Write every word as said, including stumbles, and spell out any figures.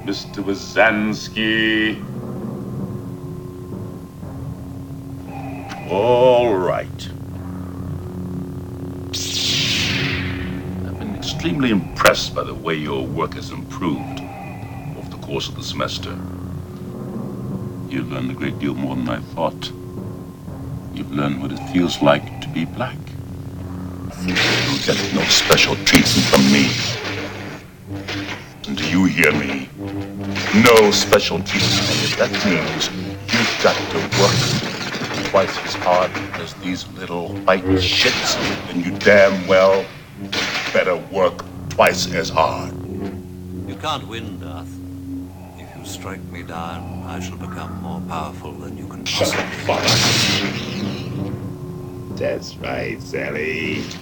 Mister Wazansky. All right. I've been extremely impressed by the way your work has improved over the course of the semester. You've learned a great deal more than I thought. You've learned what it feels like to be black. You get no special treatment from me. And do you hear me? No special treatment. That means you've got to work twice as hard as these little white shits, and you damn well better work twice as hard. You can't win, Darth. If you strike me down, I shall become more powerful than you can possibly. Shut up, Father. That's right, Sally.